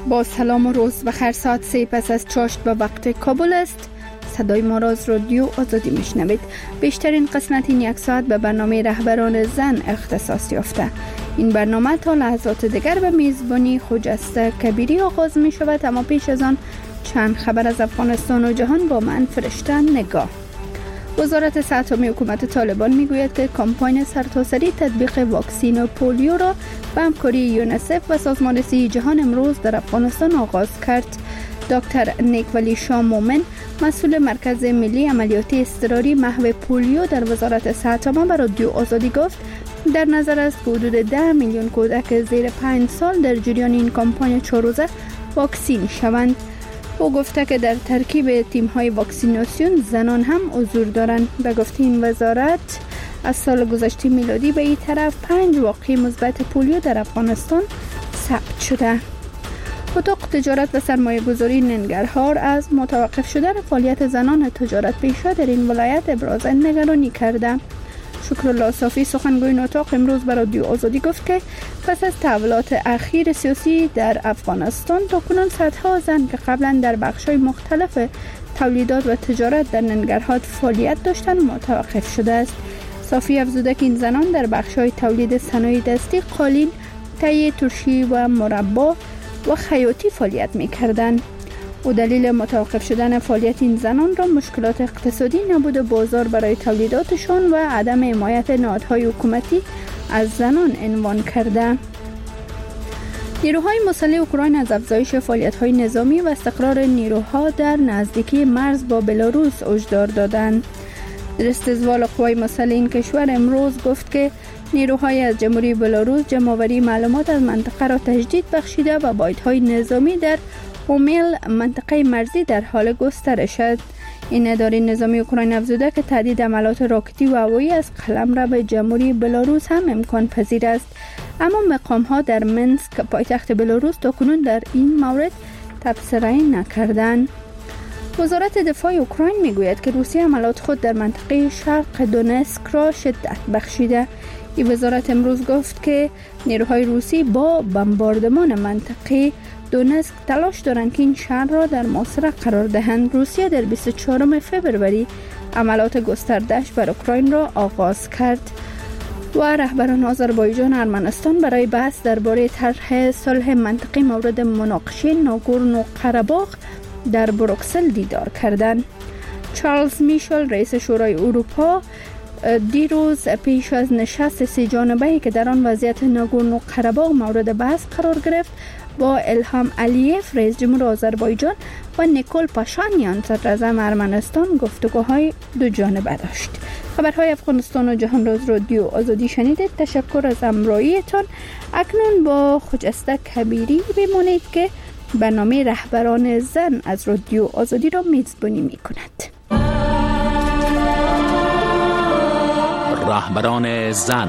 با سلام و روز بخیر. ساعت 3 پس از چاشت به وقت کابل است. صدای ما را از رادیو آزادی میشنوید. بیشترین قسمت این یک ساعت به برنامه رهبران زن اختصاص یافته. این برنامه تا لحظات دیگر به میزبانی خجسته کبیری آغاز می شود، اما پیش از آن چند خبر از افغانستان و جهان با من فرشته نگاه. وزارت صحت عامه حکومت طالبان میگوید که کمپاین سرتاسری تطبیق واکسین پولیو را به همکاری یونیسف و سازمان صحت جهان امروز در افغانستان آغاز کرد. دکتر نیک ولی شاه مومن، مسئول مرکز ملی عملیاتی اضطراری محو پولیو در وزارت صحت عامه، به رادیو آزادی گفت در نظر است که حدود 10 میلیون کودک زیر 5 سال در جریان این کمپاین 4 روزه واکسین شوند. او گفته که در ترکیب تیم‌های واکسیناسیون زنان هم حضور دارند. به گفته این وزارت از سال گذشته میلادی به این طرف 5 واقعه مثبت پولیو در افغانستان ثبت شده. اتاق تجارت و سرمایه گذاری ننگرهار از متوقف شدن فعالیت زنان تجارت پیشه در این ولایت ابراز نگرانی کرده. شکرالله صافی، سخنگوی این اتاق، امروز به رادیو آزادی گفت که پس از تحولات اخیر سیاسی در افغانستان تاکنون صدها زن که قبلا در بخش‌های مختلف تولیدات و تجارت در ننگرهار فعالیت داشتند متوقف شده است. صافی افزوده که این زنان در بخش‌های تولید صنایع دستی، قالین، تهیه ترشی و مربا و خیاطی فعالیت می‌کردند. و دلیل متوقف شدن فعالیت این زنان را مشکلات اقتصادی، نبود بازار برای تولیداتشان و عدم حمایت نهادهای حکومتی از زنان عنوان کرده. نیروهای مسلح اوکراین از افزایش فعالیت‌های نظامی و استقرار نیروها در نزدیکی مرز با بلاروس هشدار دادند. رئیس قوای مسلح این کشور امروز گفت که نیروهای از جمهوری بلاروس جمع‌آوری معلومات از منطقه را تجدید بخشیده و بایدهای نظامی در اومیل، منطقه مرزی، در حال گسترش است. این اداره نظامی اوکراین افزوده که تهدید حملات راکتی و هوایی از قلمرو به جمهوری بلاروس هم امکان پذیر است، اما مقام‌ها در منسک، پایتخت بلاروس، تاکنون در این مورد تبصره نکردند. وزارت دفاع اوکراین میگوید که روسیه حملات خود در منطقه شرق دونسک را شدت بخشیده. این وزارت امروز گفت که نیروهای روسی با بمباردمان منطقه دونسک تلاش دارند که این شهر را در محاصره قرار دهند. روسیه در 24 فوریه عملیات گسترده‌اش بر اوکراین را آغاز کرد و رهبران آذربایجان و ارمنستان برای بحث درباره طرح صلح منطقی مورد مناقشه ناگورنو قره‌باغ در بروکسل دیدار کردند. چارلز میشل، رئیس شورای اروپا، دیروز پیش از نشست 3 جانبه‌ای که در آن وضعیت ناگورنو قره‌باغ مورد بحث قرار گرفت، با الهام علیف، رئیس جمهور آذربایجان، و نیکول پاشانیان، صدر اعظم ارمنستان، گفتگوهای 2 جانبه داشت. خبرهای افغانستان و جهان را از رادیو آزادی شنیدید. تشکر از همراهیتان. اکنون با خجسته کبیری بمانید که برنامه رهبران زن از رادیو آزادی را میزبانی می‌کند. رهبران زن.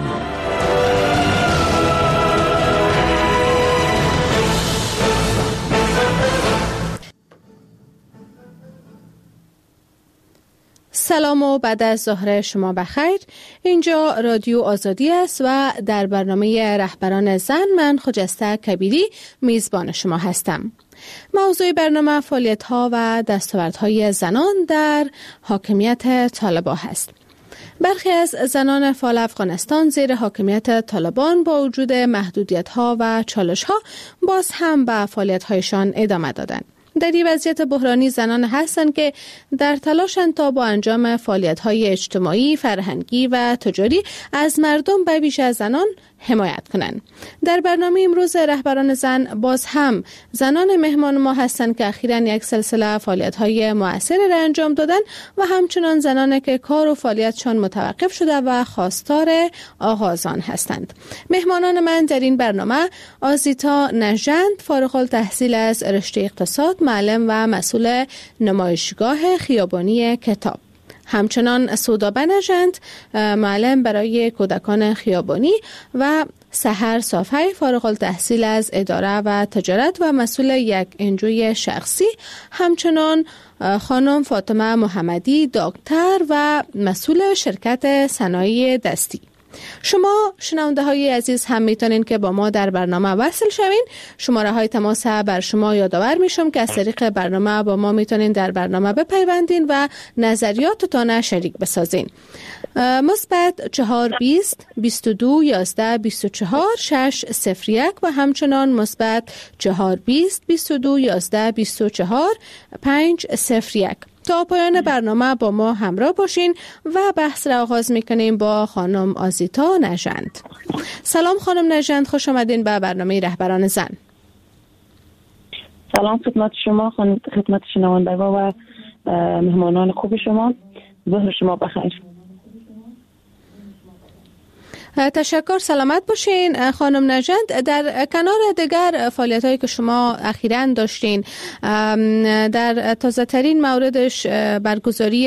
سلام و بعد از ظهر شما بخیر. اینجا رادیو آزادی است و در برنامه رهبران زن من خجسته کبیری میزبان شما هستم. موضوع برنامه فعالیت‌ها و دستاوردهای زنان در حاکمیت طالبان هست. برخی از زنان فعال افغانستان زیر حاکمیت طالبان با وجود محدودیت‌ها و چالش‌ها باز هم به فعالیت‌هایشان ادامه دادند. در این وضعیت بحرانی زنان هستند که در تلاشند تا با انجام فعالیت‌های اجتماعی، فرهنگی و تجاری از مردم به ویژه از زنان حمایت کنند. در برنامه امروز رهبران زن باز هم زنان مهمان ما هستند که اخیراً یک سلسله فعالیت‌های مؤثر را انجام دادند و همچنان زنانی که کار و فعالیتشان متوقف شده و خواستار آغازان هستند. مهمانان من در این برنامه آزیتا نژند، فارغ التحصیل از رشته اقتصاد، معلم و مسئول نمایشگاه خیابانی کتاب. همچنان سودا نژند، معلم برای کودکان خیابانی و سحر صافی، فارغ التحصیل از اداره و تجارت و مسئول یک انجوی شخصی. همچنان خانم فاطمه محمدی، دکتر و مسئول شرکت صنایع دستی. شما شنونده های عزیز هم میتونین که با ما در برنامه وصل شوین. شماره های تماس بر شما یادآور میشم که از طریق برنامه با ما میتونین در برنامه بپیوندین و نظریاتتان شریک بسازین. مثبت 420 22 11 24 601 و همچنان مثبت 420 22 11 24 501. تا پایان برنامه با ما همراه باشین و بحث را آغاز میکنیم با خانم آزیتا نژند. سلام خانم نژند، خوش آمدین به برنامه رهبران زن. سلام خدمت شما، خدمت شنونده و مهمانان خوب شما. ظهر شما بخیر. تشکر، سلامت باشین خانم نژند. در کنار دیگر فعالیت‌هایی که شما اخیراً داشتین، در تازه ترین موردش برگزاری